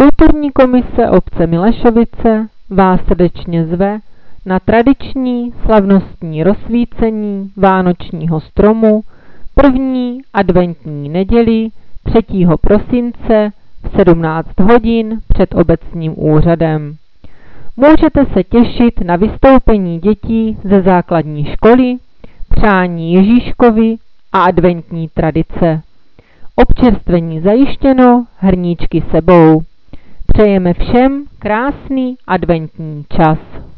Kulturní komise obce Milešovice vás srdečně zve na tradiční slavnostní rozsvícení vánočního stromu první adventní neděli 3. prosince v 17 hodin před obecním úřadem. Můžete se těšit na vystoupení dětí ze základní školy, přání Ježíškovi a adventní tradice. Občerstvení zajištěno, hrníčky sebou. Přejeme všem krásný adventní čas.